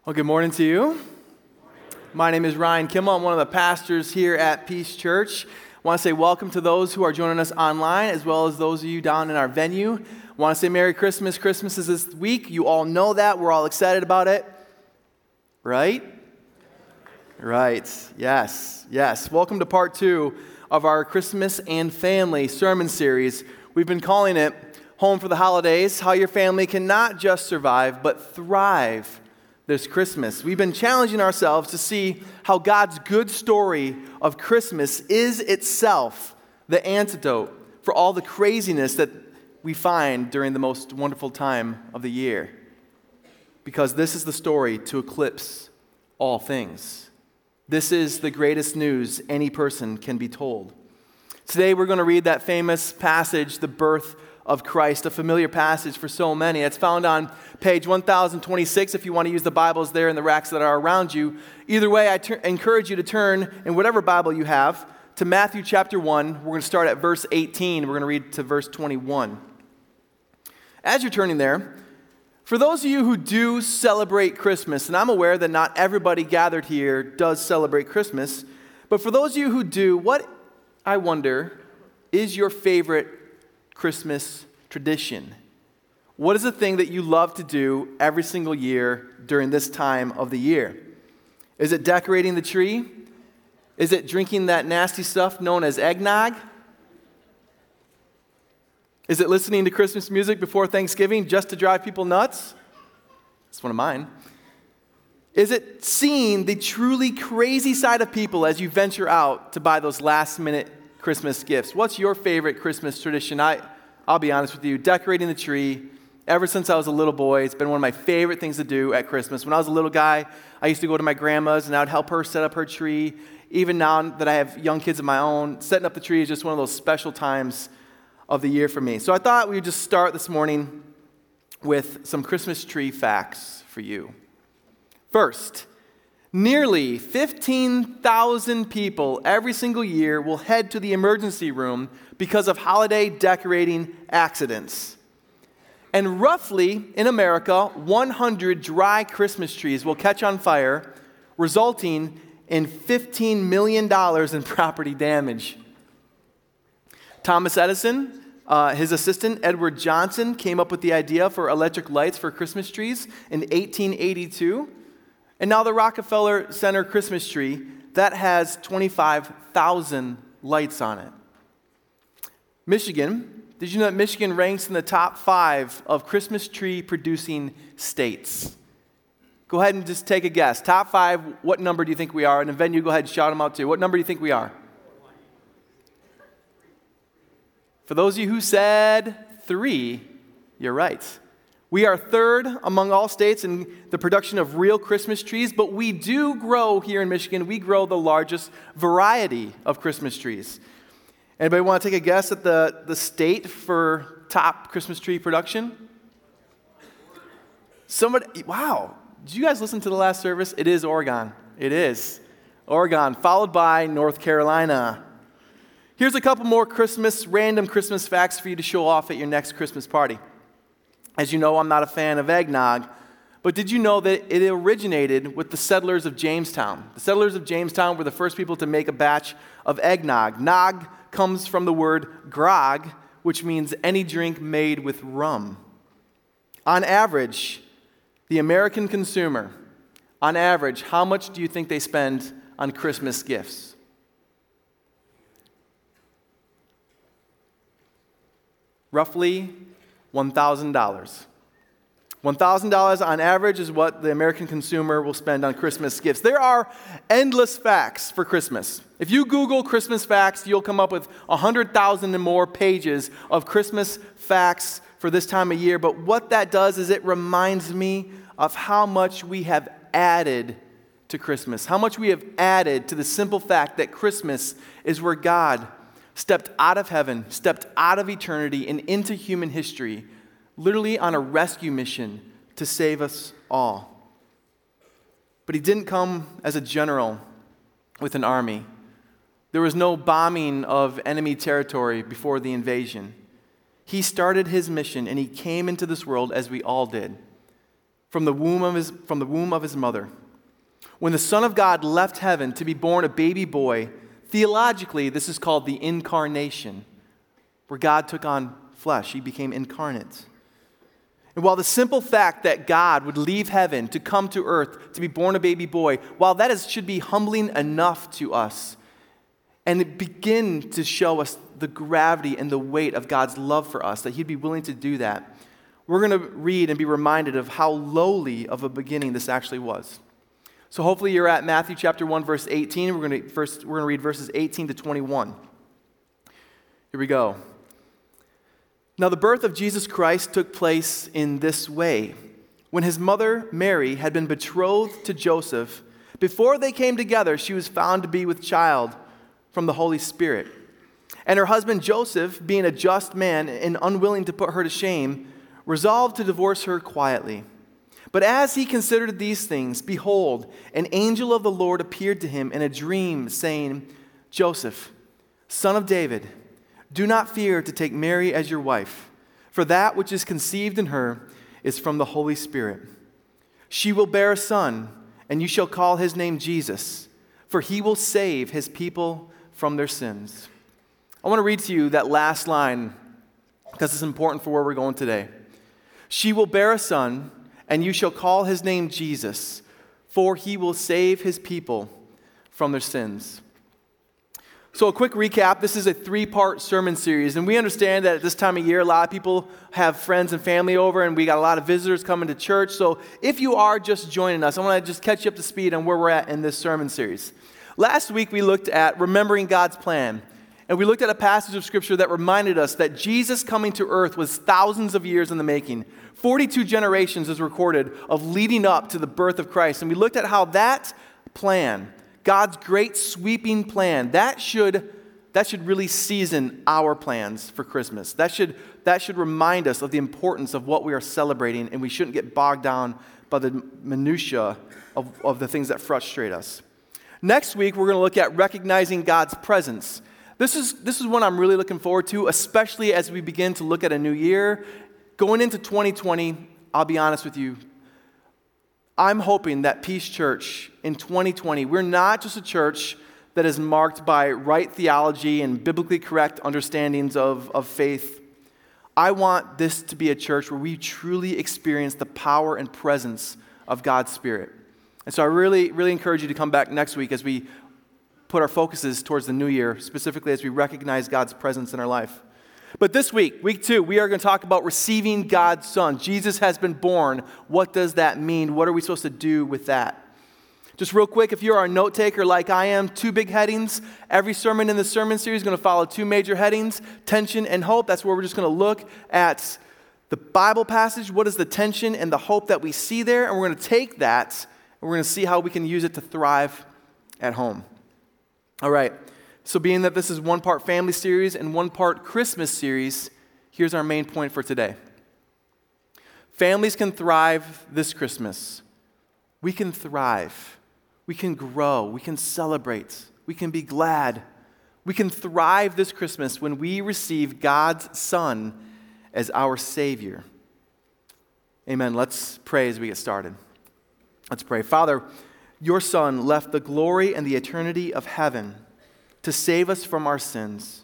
Well, good morning to you. My name is Ryan Kimmel. I'm one of the pastors here at Peace Church. I want to say welcome to those who are joining us online, as well as those of you down in our venue. I want to say Merry Christmas. Christmas is this week. You all know that. We're all excited about it. Right? Right. Yes. Welcome to part 2 of our Christmas and Family sermon series. We've been calling it Home for the Holidays, how your family can not just survive, but thrive this Christmas. We've been challenging ourselves to see how God's good story of Christmas is itself the antidote for all the craziness that we find during the most wonderful time of the year. Because this is the story to eclipse all things. This is the greatest news any person can be told. Today we're going to read that famous passage, the birth of Christ, a familiar passage for so many. It's found on page 1026 if you want to use the Bibles there in the racks that are around you. Either way, I encourage you to turn in whatever Bible you have to Matthew chapter 1. We're going to start at verse 18. We're going to read to verse 21. As you're turning there, for those of you who do celebrate Christmas, and I'm aware that not everybody gathered here does celebrate Christmas, but for those of you who do, what, I wonder, is your favorite Christmas tradition? What is the thing that you love to do every single year during this time of the year? Is it decorating the tree? Is it drinking that nasty stuff known as eggnog? Is it listening to Christmas music before Thanksgiving just to drive people nuts? That's one of mine. Is it seeing the truly crazy side of people as you venture out to buy those last-minute Christmas gifts? What's your favorite Christmas tradition? I'll be honest with you, decorating the tree. Ever since I was a little boy, it's been one of my favorite things to do at Christmas. When I was a little guy, I used to go to my grandma's and I would help her set up her tree. Even now that I have young kids of my own, setting up the tree is just one of those special times of the year for me. So I thought we would just start this morning with some Christmas tree facts for you. First, nearly 15,000 people every single year will head to the emergency room because of holiday decorating accidents. And roughly, in America, 100 dry Christmas trees will catch on fire, resulting in $15 million in property damage. Thomas Edison, his assistant, Edward Johnson, came up with the idea for electric lights for Christmas trees in 1882. And now the Rockefeller Center Christmas tree, that has 25,000 lights on it. Michigan, did you know that Michigan ranks in the top 5 of Christmas tree producing states? Go ahead and just take a guess. Top 5, what number do you think we are? And then you go ahead and shout them out too. What number do you think we are? For those of you who said 3, you're right. We are 3rd among all states in the production of real Christmas trees, but we do grow here in Michigan, we grow the largest variety of Christmas trees. Anybody want to take a guess at the state for top Christmas tree production? Somebody, wow. Did you guys listen to the last service? It is Oregon. It is Oregon, followed by North Carolina. Here's a couple more random Christmas facts for you to show off at your next Christmas party. As you know, I'm not a fan of eggnog, but did you know that it originated with the settlers of Jamestown? The settlers of Jamestown were the first people to make a batch of eggnog. Nog comes from the word grog, which means any drink made with rum. On average, the American consumer, on average, how much do you think they spend on Christmas gifts? Roughly $1,000. $1,000 on average is what the American consumer will spend on Christmas gifts. There are endless facts for Christmas. If you Google Christmas facts, you'll come up with 100,000 and more pages of Christmas facts for this time of year. But what that does is it reminds me of how much we have added to Christmas, how much we have added to the simple fact that Christmas is where God stepped out of heaven, stepped out of eternity and into human history, literally on a rescue mission to save us all. But he didn't come as a general with an army. There was no bombing of enemy territory before the invasion. He started his mission and he came into this world as we all did, from the womb of his mother. When the Son of God left heaven to be born a baby boy, theologically, this is called the incarnation, where God took on flesh. He became incarnate. And while the simple fact that God would leave heaven to come to earth to be born a baby boy, while should be humbling enough to us, and it begin to show us the gravity and the weight of God's love for us, that he'd be willing to do that, we're going to read and be reminded of how lowly of a beginning this actually was. So hopefully you're at Matthew chapter 1, verse 18. We're going to read verses 18 to 21. Here we go. Now the birth of Jesus Christ took place in this way. When his mother, Mary, had been betrothed to Joseph, before they came together, she was found to be with child from the Holy Spirit. And her husband Joseph, being a just man and unwilling to put her to shame, resolved to divorce her quietly. But as he considered these things, behold, an angel of the Lord appeared to him in a dream, saying, Joseph, son of David, do not fear to take Mary as your wife, for that which is conceived in her is from the Holy Spirit. She will bear a son, and you shall call his name Jesus, for he will save his people from their sins. I want to read to you that last line because it's important for where we're going today. She will bear a son, and you shall call his name Jesus, for he will save his people from their sins. So a quick recap, this is a 3-part sermon series, and we understand that at this time of year, a lot of people have friends and family over, and we got a lot of visitors coming to church. So if you are just joining us, I want to just catch you up to speed on where we're at in this sermon series. Last week, we looked at remembering God's plan, and we looked at a passage of Scripture that reminded us that Jesus coming to earth was thousands of years in the making. 42 generations is recorded of leading up to the birth of Christ. And we looked at how that plan, God's great sweeping plan, that should really season our plans for Christmas. That should remind us of the importance of what we are celebrating, and we shouldn't get bogged down by the minutiae of the things that frustrate us. Next week, we're going to look at recognizing God's presence. This is one I'm really looking forward to, especially as we begin to look at a new year. Going into 2020, I'll be honest with you, I'm hoping that Peace Church in 2020, we're not just a church that is marked by right theology and biblically correct understandings of faith. I want this to be a church where we truly experience the power and presence of God's Spirit. And so I really, really encourage you to come back next week as we put our focuses towards the new year, specifically as we recognize God's presence in our life. But this week, week 2, we are going to talk about receiving God's Son. Jesus has been born. What does that mean? What are we supposed to do with that? Just real quick, if you're a note taker like I am, 2 big headings. Every sermon in the sermon series is going to follow 2 major headings, tension and hope. That's where we're just going to look at the Bible passage. What is the tension and the hope that we see there? And we're going to take that and we're going to see how we can use it to thrive at home. All right. So being that this is 1 part family series and 1 part Christmas series, here's our main point for today. Families can thrive this Christmas. We can thrive. We can grow. We can celebrate. We can be glad. We can thrive this Christmas when we receive God's Son as our Savior. Amen. Let's pray as we get started. Let's pray. Father, your Son left the glory and the eternity of heaven to save us from our sins.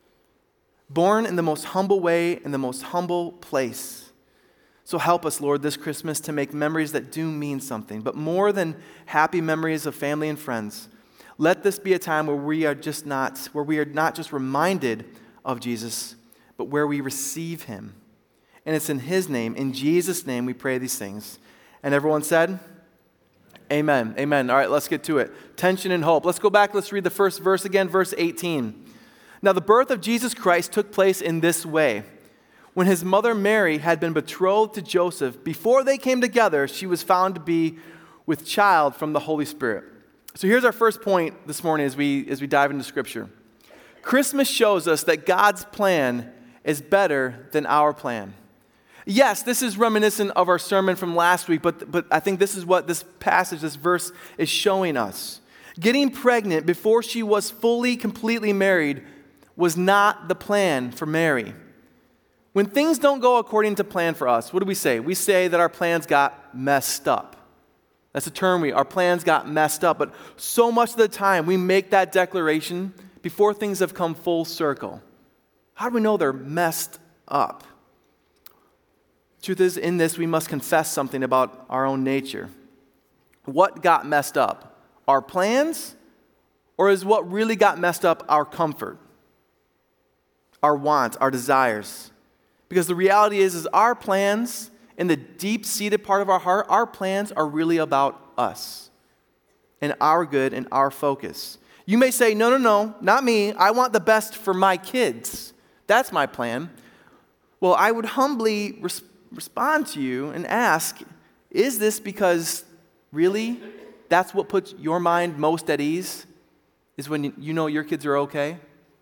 Born in the most humble way, in the most humble place. So help us, Lord, this Christmas to make memories that do mean something. But more than happy memories of family and friends, let this be a time where we are not just reminded of Jesus, but where we receive him. And it's in his name, in Jesus' name, we pray these things. And everyone said, amen. Amen. All right, let's get to it. Tension and hope. Let's go back. Let's read the first verse again, verse 18. Now, the birth of Jesus Christ took place in this way. When his mother Mary had been betrothed to Joseph, before they came together, she was found to be with child from the Holy Spirit. So here's our first point this morning as we dive into Scripture. Christmas shows us that God's plan is better than our plan. Yes, this is reminiscent of our sermon from last week, but I think this is what this passage, this verse is showing us. Getting pregnant before she was fully, completely married was not the plan for Mary. When things don't go according to plan for us, what do we say? We say that our plans got messed up. That's a term our plans got messed up. But so much of the time, we make that declaration before things have come full circle. How do we know they're messed up? Truth is, in this, we must confess something about our own nature. What got messed up? Our plans? Or is what really got messed up our comfort, our wants, our desires? Because the reality is our plans, in the deep-seated part of our heart, our plans are really about us and our good and our focus. You may say, no, not me. I want the best for my kids. That's my plan. Well, I would humbly respond to you and ask, is this because really that's what puts your mind most at ease, is when you know your kids are okay?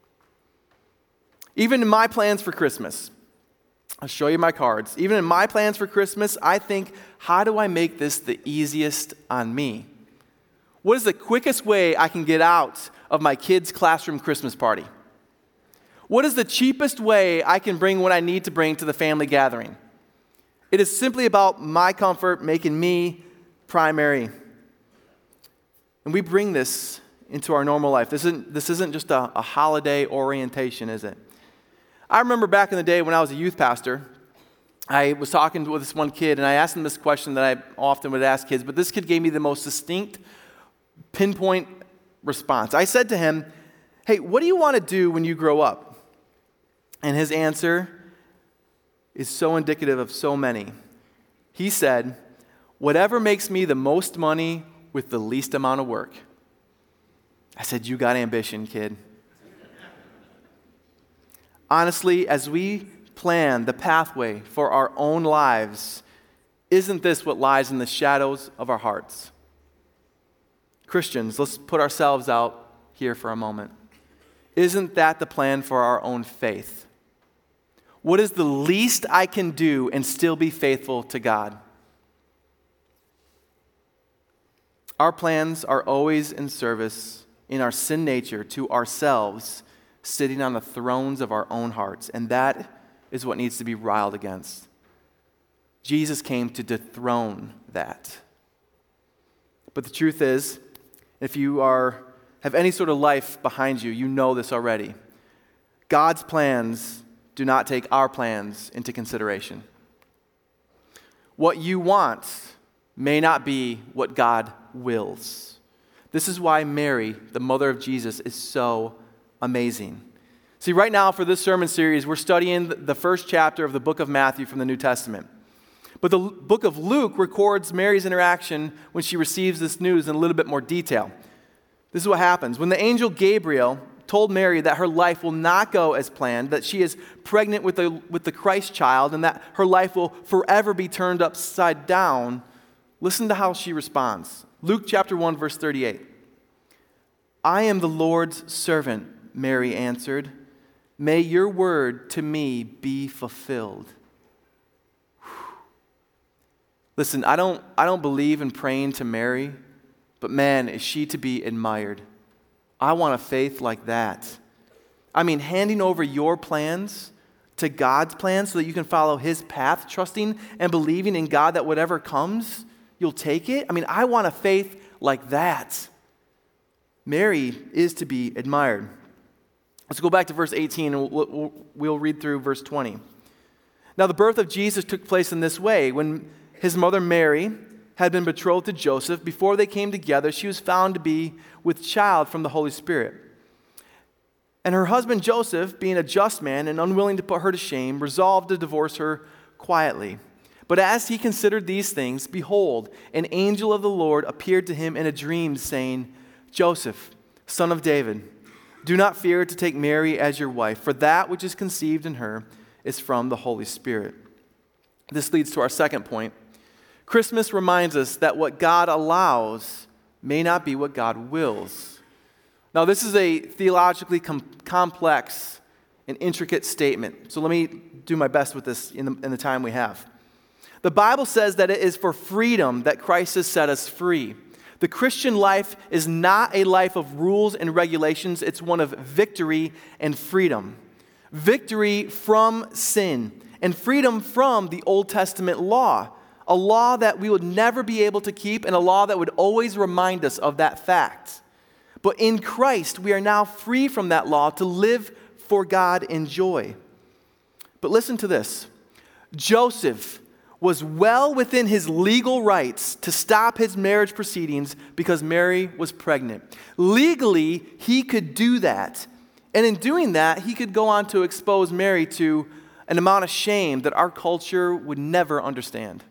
Even in my plans for Christmas, I'll show you my cards. Even in my plans for Christmas, I think, how do I make this the easiest on me? What is the quickest way I can get out of my kids' classroom Christmas party? What is the cheapest way I can bring what I need to bring to the family gathering? It is simply about my comfort, making me primary. And we bring this into our normal life. This isn't just a holiday orientation, is it? I remember back in the day when I was a youth pastor, I was talking with this one kid, and I asked him this question that I often would ask kids, but this kid gave me the most distinct, pinpoint response. I said to him, hey, what do you want to do when you grow up? And his answer is so indicative of so many. He said, whatever makes me the most money with the least amount of work. I said, you got ambition, kid. Honestly, as we plan the pathway for our own lives, isn't this what lies in the shadows of our hearts? Christians, let's put ourselves out here for a moment. Isn't that the plan for our own faith? What is the least I can do and still be faithful to God? Our plans are always in service in our sin nature to ourselves, sitting on the thrones of our own hearts. And that is what needs to be riled against. Jesus came to dethrone that. But the truth is, if you have any sort of life behind you, you know this already. God's plans do not take our plans into consideration. What you want may not be what God wills. This is why Mary, the mother of Jesus, is so amazing. See, right now for this sermon series, we're studying the first chapter of the book of Matthew from the New Testament. But the book of Luke records Mary's interaction when she receives this news in a little bit more detail. This is what happens. When the angel Gabriel told Mary that her life will not go as planned, that she is pregnant with the Christ child, and that her life will forever be turned upside down, listen to how she responds. Luke chapter 1, verse 38. I am the Lord's servant, Mary answered. May your word to me be fulfilled. Listen, I don't believe in praying to Mary, but man, is she to be admired. I want a faith like that. I mean, handing over your plans to God's plans so that you can follow his path, trusting and believing in God that whatever comes, you'll take it. I mean, I want a faith like that. Mary is to be admired. Let's go back to verse 18 and we'll read through verse 20. Now, the birth of Jesus took place in this way. When his mother Mary had been betrothed to Joseph, before they came together, she was found to be with child from the Holy Spirit. And her husband Joseph, being a just man and unwilling to put her to shame, resolved to divorce her quietly. But as he considered these things, behold, an angel of the Lord appeared to him in a dream, saying, Joseph, son of David, do not fear to take Mary as your wife, for that which is conceived in her is from the Holy Spirit. This leads to our second point. Christmas reminds us that what God allows may not be what God wills. Now, this is a theologically complex and intricate statement, so let me do my best with this in the time we have. The Bible says that it is for freedom that Christ has set us free. The Christian life is not a life of rules and regulations. It's one of victory and freedom. victory from sin, and freedom from the Old Testament law, a law that we would never be able to keep and a law that would always remind us of that fact. But in Christ, we are now free from that law to live for God in joy. But listen to this. Joseph was well within his legal rights to stop his marriage proceedings because Mary was pregnant. Legally, he could do that. And in doing that, he could go on to expose Mary to an amount of shame that our culture would never understand.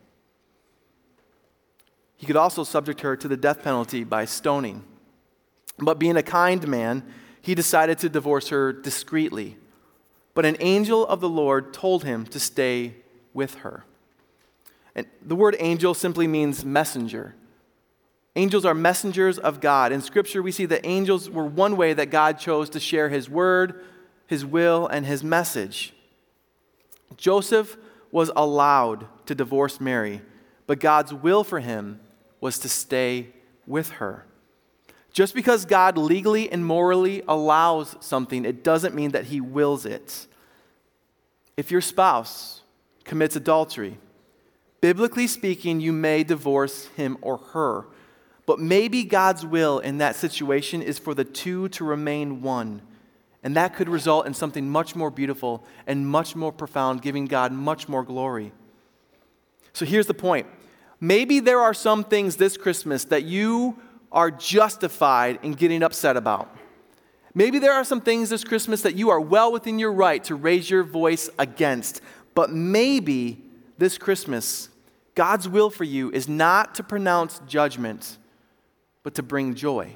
He could also subject her to the death penalty by stoning. But being a kind man, he decided to divorce her discreetly. But an angel of the Lord told him to stay with her. And the word angel simply means messenger. Angels are messengers of God. In Scripture, we see that angels were one way that God chose to share His word, His will, and His message. Joseph was allowed to divorce Mary, but God's will for him was to stay with her. Just because God legally and morally allows something, it doesn't mean that He wills it. If your spouse commits adultery, biblically speaking, you may divorce him or her. But maybe God's will in that situation is for the two to remain one. And that could result in something much more beautiful and much more profound, giving God much more glory. So here's the point. Maybe there are some things this Christmas that you are justified in getting upset about. Maybe there are some things this Christmas that you are well within your right to raise your voice against. But maybe this Christmas, God's will for you is not to pronounce judgment, but to bring joy.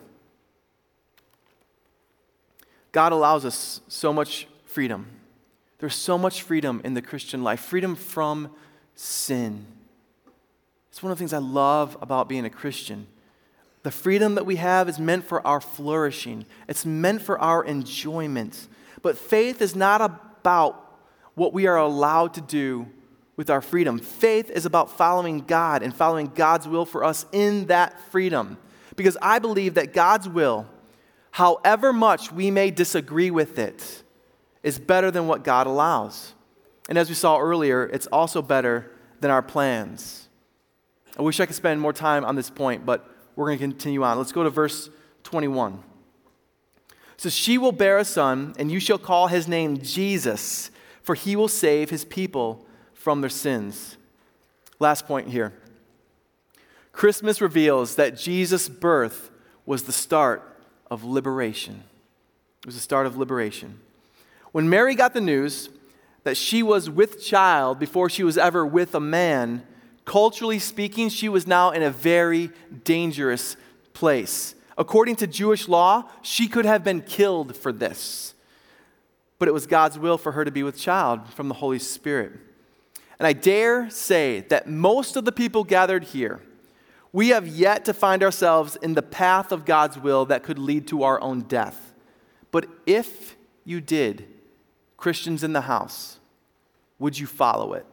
God allows us so much freedom. There's so much freedom in the Christian life, freedom from sin. It's one of the things I love about being a Christian. The freedom that we have is meant for our flourishing. It's meant for our enjoyment. But faith is not about what we are allowed to do with our freedom. Faith is about following God and following God's will for us in that freedom. Because I believe that God's will, however much we may disagree with it, is better than what God allows. And as we saw earlier, it's also better than our plans. I wish I could spend more time on this point, but we're going to continue on. Let's go to verse 21. It says, "She will bear a son, and you shall call his name Jesus, for he will save his people from their sins." Last point here. Christmas reveals that Jesus' birth was the start of liberation. It was the start of liberation. When Mary got the news that she was with child before she was ever with a man, culturally speaking, she was now in a very dangerous place. According to Jewish law, she could have been killed for this. But it was God's will for her to be with child from the Holy Spirit. And I dare say that most of the people gathered here, we have yet to find ourselves in the path of God's will that could lead to our own death. But if you did, Christians in the house, would you follow it?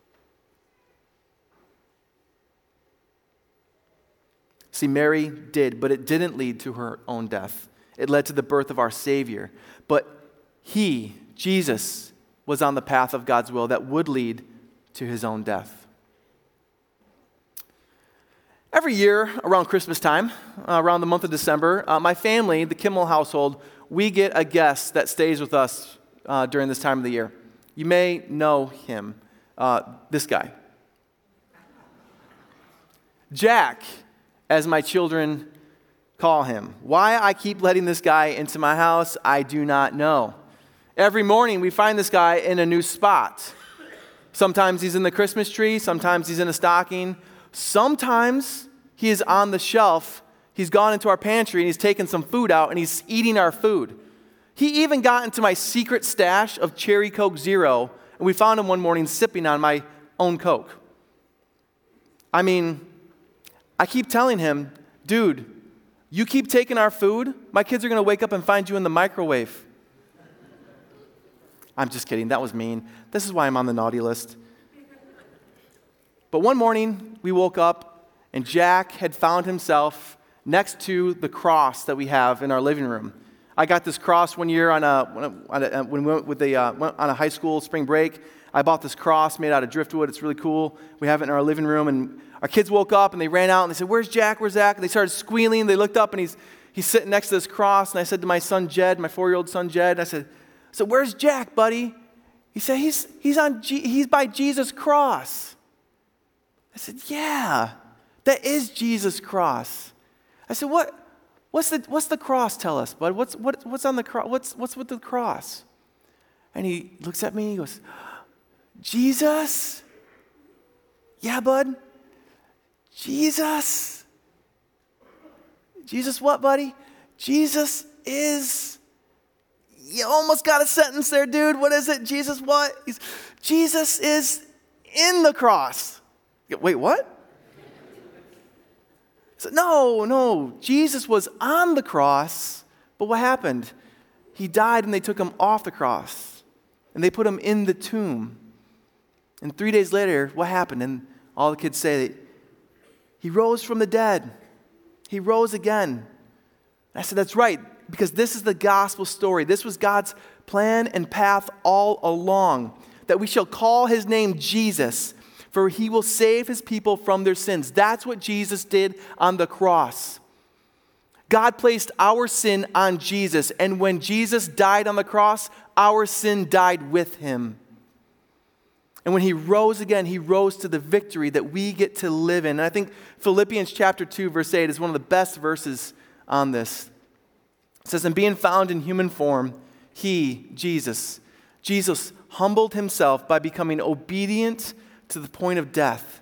See, Mary did, but it didn't lead to her own death. It led to the birth of our Savior. But He, Jesus, was on the path of God's will that would lead to His own death. Every year around Christmas time, around the month of December, my family, the Kimmel household, we get a guest that stays with us during this time of the year. You may know him, this guy. Jack, as my children call him. Why I keep letting this guy into my house, I do not know. Every morning we find this guy in a new spot. Sometimes he's in the Christmas tree, sometimes he's in a stocking. Sometimes he is on the shelf. He's gone into our pantry and he's taken some food out and he's eating our food. He even got into my secret stash of Cherry Coke Zero, and we found him one morning sipping on my own Coke. I mean, I keep telling him, dude, you keep taking our food, my kids are going to wake up and find you in the microwave. I'm just kidding. That was mean. This is why I'm on the naughty list. But one morning, we woke up, and Jack had found himself next to the cross that we have in our living room. I got this cross one year when we went went on a high school spring break. I bought this cross made out of driftwood. It's really cool. We have it in our living room, and our kids woke up and they ran out and they said, "Where's Jack? Where's Zach?" And they started squealing. They looked up and he's sitting next to this cross. And I said to my son Jed, my 4-year-old son Jed, I said, "Where's Jack, buddy?" He said, he's by Jesus' cross. I said, "Yeah, that is Jesus' cross." I said, What's the cross tell us, bud? What's on the cross? What's with the cross? And he looks at me and he goes, "Jesus?" "Yeah, bud. Jesus." "Jesus what, buddy?" "Jesus is..." You almost got a sentence there, dude. What is it? Jesus what? Jesus is in the cross. Wait, what? So, no. Jesus was on the cross, but what happened? He died and they took him off the cross. And they put him in the tomb. And 3 days later, what happened? And all the kids say that he rose from the dead. He rose again. And I said, that's right, because this is the gospel story. This was God's plan and path all along, that we shall call his name Jesus, for he will save his people from their sins. That's what Jesus did on the cross. God placed our sin on Jesus, and when Jesus died on the cross, our sin died with him. And when he rose again, he rose to the victory that we get to live in. And I think Philippians chapter 2, verse 8 is one of the best verses on this. It says, "And being found in human form, he, Jesus, humbled himself by becoming obedient to the point of death,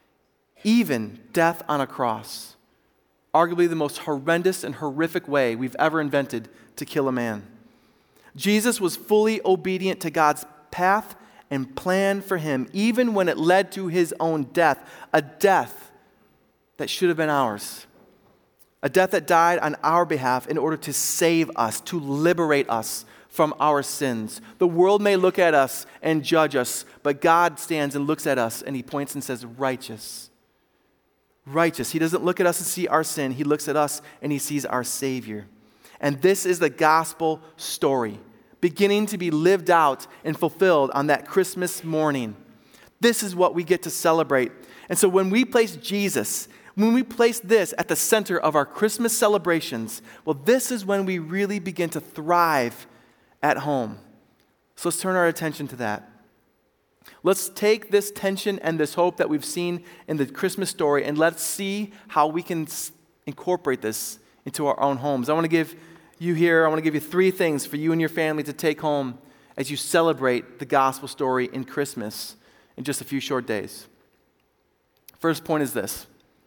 even death on a cross." Arguably the most horrendous and horrific way we've ever invented to kill a man. Jesus was fully obedient to God's path and plan for him, even when it led to his own death, a death that should have been ours. A death that died on our behalf in order to save us, to liberate us from our sins. The world may look at us and judge us, but God stands and looks at us and he points and says, "Righteous." Righteous. He doesn't look at us and see our sin. He looks at us and he sees our Savior. And this is the gospel story, beginning to be lived out and fulfilled on that Christmas morning. This is what we get to celebrate. And so when we place Jesus, when we place this at the center of our Christmas celebrations, well, this is when we really begin to thrive at home. So let's turn our attention to that. Let's take this tension and this hope that we've seen in the Christmas story and let's see how we can incorporate this into our own homes. I want to give you 3 things for you and your family to take home as you celebrate the gospel story in Christmas in just a few short days. First point is this.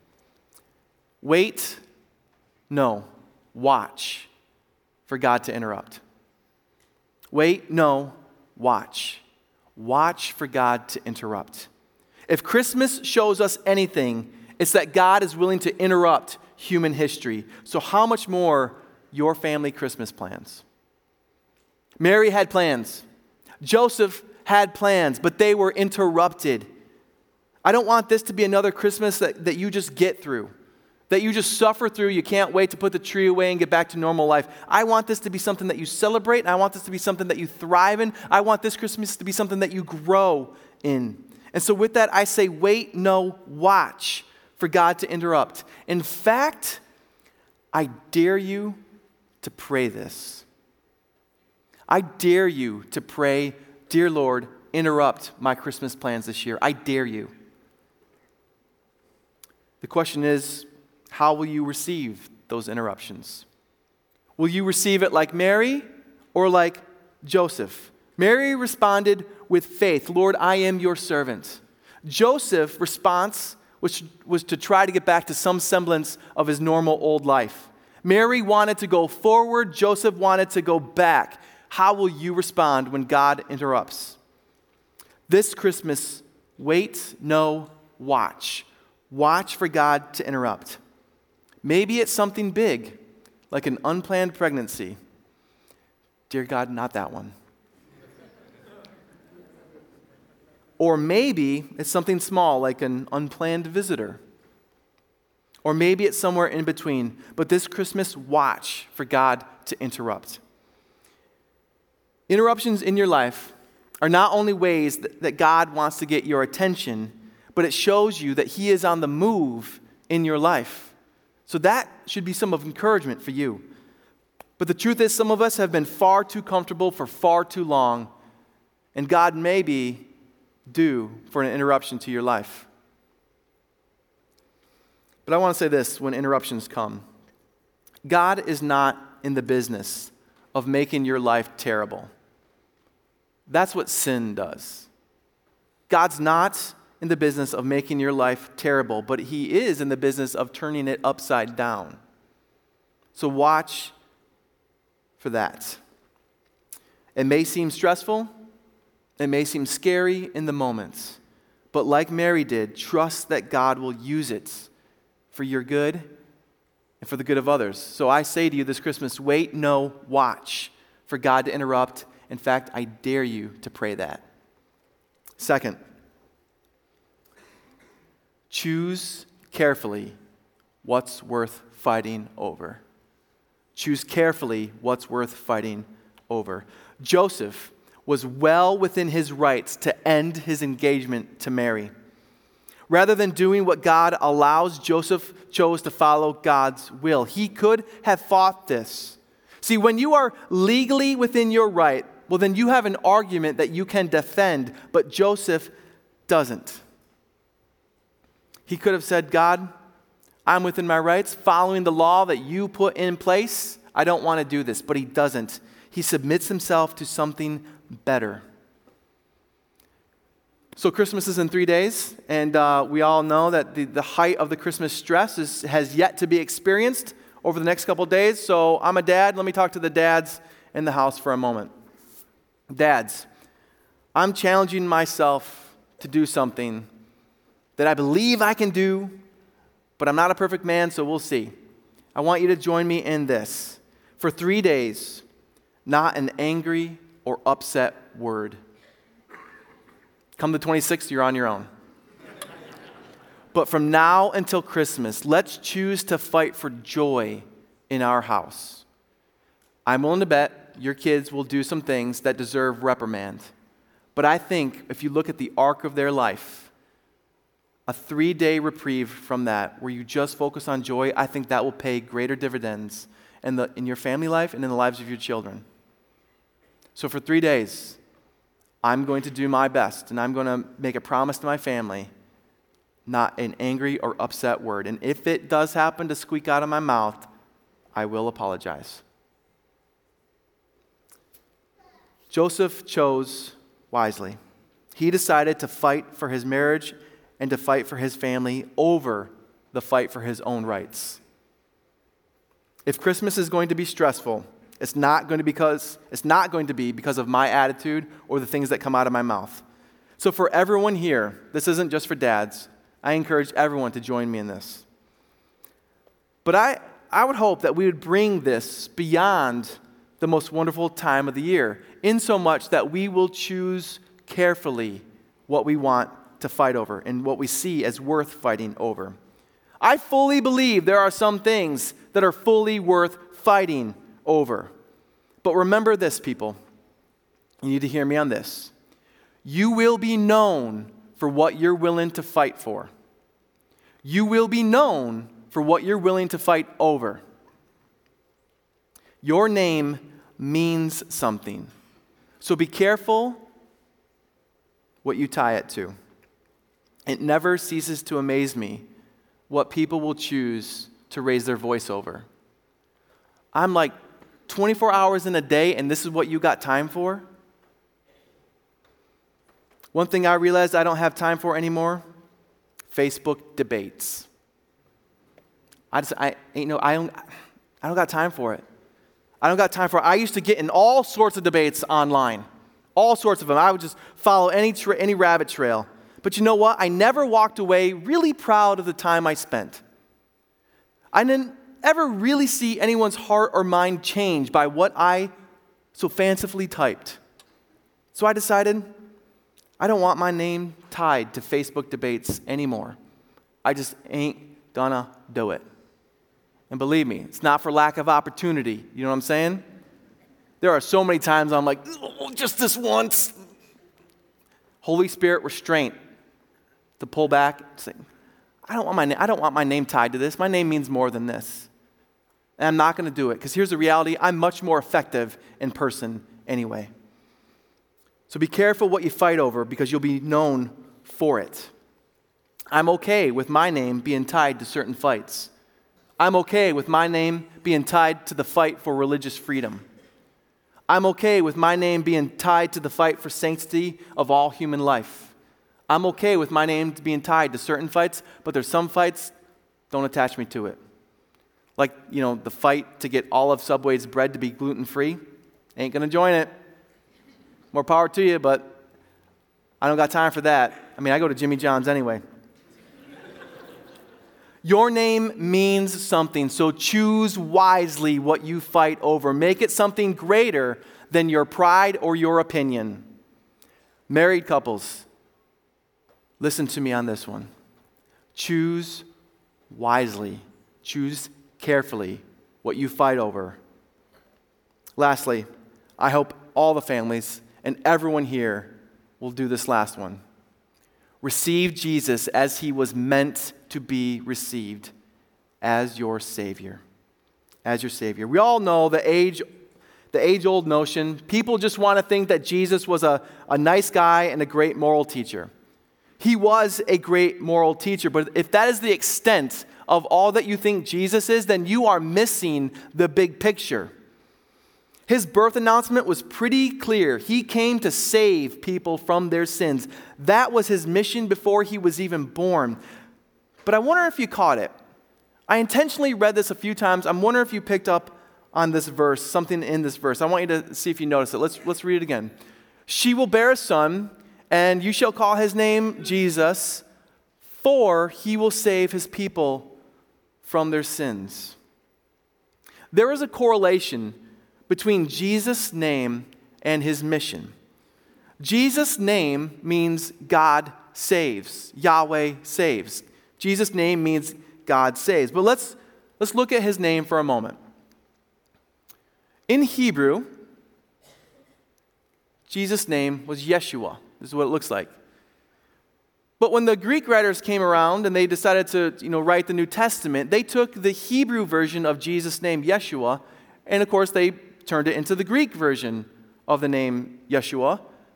Wait, no, watch for God to interrupt. Wait, no, watch. Watch for God to interrupt. If Christmas shows us anything, it's that God is willing to interrupt human history. So how much more your family Christmas plans? Mary had plans. Joseph had plans, but they were interrupted. I don't want this to be another Christmas that you just get through, that you just suffer through. You can't wait to put the tree away and get back to normal life. I want this to be something that you celebrate, and I want this to be something that you thrive in. I want this Christmas to be something that you grow in. And so with that, I say, wait, no, watch for God to interrupt. In fact, I dare you to pray this. I dare you to pray, "Dear Lord, interrupt my Christmas plans this year." I dare you. The question is, how will you receive those interruptions? Will you receive it like Mary or like Joseph? Mary responded with faith, "Lord, I am your servant." Joseph's response was to try to get back to some semblance of his normal old life. Mary wanted to go forward. Joseph wanted to go back. How will you respond when God interrupts? This Christmas, wait, no, watch. Watch for God to interrupt. Maybe it's something big, like an unplanned pregnancy. Dear God, not that one. Or maybe it's something small, like an unplanned visitor. Or maybe it's somewhere in between. But this Christmas, watch for God to interrupt. Interruptions in your life are not only ways that God wants to get your attention, but it shows you that He is on the move in your life. So that should be some of encouragement for you. But the truth is, some of us have been far too comfortable for far too long, and God may be due for an interruption to your life. But I want to say this when interruptions come. God is not in the business of making your life terrible. That's what sin does. God's not in the business of making your life terrible, but He is in the business of turning it upside down. So watch for that. It may seem stressful, it may seem scary in the moments, but like Mary did, trust that God will use it for your good and for the good of others. So I say to you this Christmas, wait, no, watch for God to interrupt. In fact, I dare you to pray that. Second, choose carefully what's worth fighting over. Choose carefully what's worth fighting over. Joseph was well within his rights to end his engagement to Mary. Rather than doing what God allows, Joseph chose to follow God's will. He could have fought this. See, when you are legally within your right, well, then you have an argument that you can defend, but Joseph doesn't. He could have said, God, I'm within my rights, following the law that you put in place. I don't want to do this, but he doesn't. He submits himself to something better. So Christmas is in 3 days, and we all know that the height of the Christmas stress has yet to be experienced over the next couple of days. So I'm a dad. Let me talk to the dads in the house for a moment. Dads, I'm challenging myself to do something that I believe I can do, but I'm not a perfect man, so we'll see. I want you to join me in this. For 3 days, not an angry or upset word. Come the 26th, you're on your own. But from now until Christmas, let's choose to fight for joy in our house. I'm willing to bet your kids will do some things that deserve reprimand. But I think if you look at the arc of their life, a 3-day reprieve from that, where you just focus on joy, I think that will pay greater dividends in your family life and in the lives of your children. So for 3 days, I'm going to do my best, and I'm going to make a promise to my family, not an angry or upset word. And if it does happen to squeak out of my mouth, I will apologize. Joseph chose wisely. He decided to fight for his marriage and to fight for his family over the fight for his own rights. If Christmas is going to be stressful, it's not going to be because of my attitude or the things that come out of my mouth. So for everyone here, this isn't just for dads. I encourage everyone to join me in this. But I would hope that we would bring this beyond the most wonderful time of the year, in so much that we will choose carefully what we want to fight over and what we see as worth fighting over. I fully believe there are some things that are fully worth fighting over. But remember this, people. You need to hear me on this. You will be known for what you're willing to fight for. You will be known for what you're willing to fight over. Your name means something. So be careful what you tie it to. It never ceases to amaze me what people will choose to raise their voice over. I'm like 24 hours in a day, and this is what you got time for? One thing I realized I don't have time for anymore, Facebook debates. I don't got time for it. I don't got time for it. I used to get in all sorts of debates online, all sorts of them. I would just follow any rabbit trail. But you know what? I never walked away really proud of the time I spent. I didn't ever really see anyone's heart or mind change by what I so fancifully typed. So I decided I don't want my name tied to Facebook debates anymore. I just ain't gonna do it. And believe me, it's not for lack of opportunity. You know what I'm saying? There are so many times I'm like, oh, just this once. Holy Spirit restraint to pull back and say, I don't want my name tied to this. My name means more than this. And I'm not going to do it because here's the reality. I'm much more effective in person anyway. So be careful what you fight over because you'll be known for it. I'm okay with my name being tied to certain fights. I'm okay with my name being tied to the fight for religious freedom. I'm okay with my name being tied to the fight for sanctity of all human life. I'm okay with my name being tied to certain fights, but there's some fights, don't attach me to it. Like, the fight to get all of Subway's bread to be gluten-free. Ain't going to join it. More power to you, but I don't got time for that. I go to Jimmy John's anyway. Your name means something, so choose wisely what you fight over. Make it something greater than your pride or your opinion. Married couples, listen to me on this one. Choose wisely. Choose carefully what you fight over. Lastly, I hope all the families and everyone here will do this last one. Receive Jesus as he was meant to be received, as your Savior. As your Savior. We all know the age-old notion. People just want to think that Jesus was a nice guy and a great moral teacher. He was a great moral teacher, but if that is the extent of all that you think Jesus is, then you are missing the big picture. His birth announcement was pretty clear. He came to save people from their sins. That was his mission before he was even born. But I wonder if you caught it. I intentionally read this a few times. I'm wondering if you picked up on this verse, something in this verse. I want you to see if you notice it. Let's read it again. She will bear a son, and you shall call his name Jesus, for he will save his people from their sins. There is a correlation between Jesus' name and his mission. Jesus' name means God saves. Yahweh saves. Jesus' name means God saves. But let's look at his name for a moment. In Hebrew, Jesus' name was Yeshua. This is what it looks like. But when the Greek writers came around and they decided to, write the New Testament, they took the Hebrew version of Jesus' name, Yeshua, and of course they turned it into the Greek version of the name Yeshua,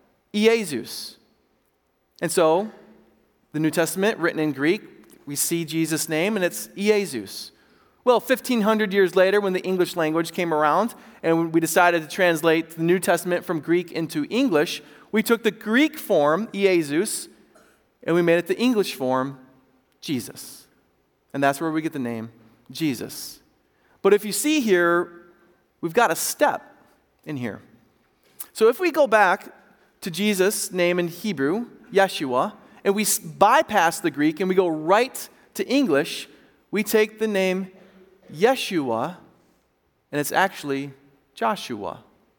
Iesus. And so, the New Testament, written in Greek, we see Jesus' name, and it's Iesus. Well, 1,500 years later, when the English language came around, and we decided to translate the New Testament from Greek into English, we took the Greek form, Iesus, and we made it the English form, Jesus. And that's where we get the name Jesus. But if you see here, we've got a step in here. So if we go back to Jesus' name in Hebrew, Yeshua, and we bypass the Greek and we go right to English, we take the name Yeshua, and it's actually Joshua.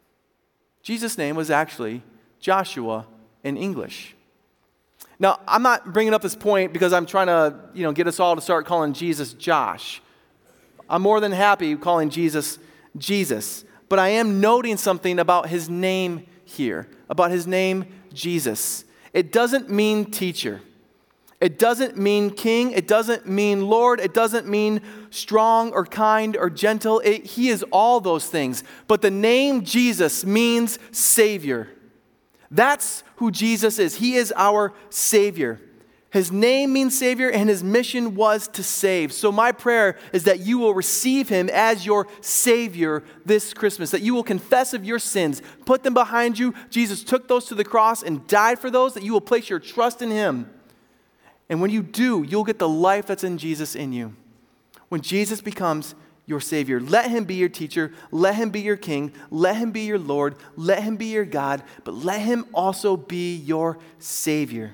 Jesus' name was actually Joshua in English. Now, I'm not bringing up this point because I'm trying to, get us all to start calling Jesus Josh. I'm more than happy calling Jesus Jesus. But I am noting something about his name here, about his name Jesus. It doesn't mean teacher. It doesn't mean king. It doesn't mean Lord. It doesn't mean strong or kind or gentle. He is all those things. But the name Jesus means Savior. That's who Jesus is. He is our Savior. His name means Savior, and his mission was to save. So my prayer is that you will receive him as your Savior this Christmas, that you will confess of your sins, put them behind you. Jesus took those to the cross and died for those, that you will place your trust in him. And when you do, you'll get the life that's in Jesus in you. When Jesus becomes your Savior, let him be your teacher, let him be your king, let him be your Lord, let him be your God, but let him also be your Savior.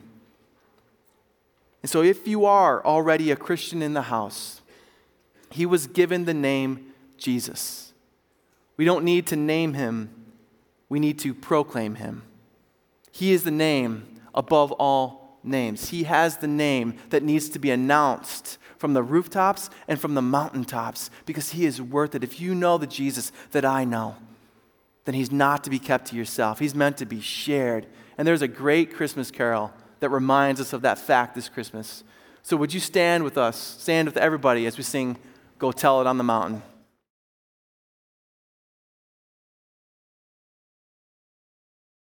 And so if you are already a Christian in the house, he was given the name Jesus. We don't need to name him, we need to proclaim him. He is the name above all names. He has the name that needs to be announced from the rooftops and from the mountaintops, because he is worth it. If you know the Jesus that I know, then he's not to be kept to yourself. He's meant to be shared. And there's a great Christmas carol that reminds us of that fact this Christmas. So would you stand with us, stand with everybody as we sing, Go Tell It on the Mountain.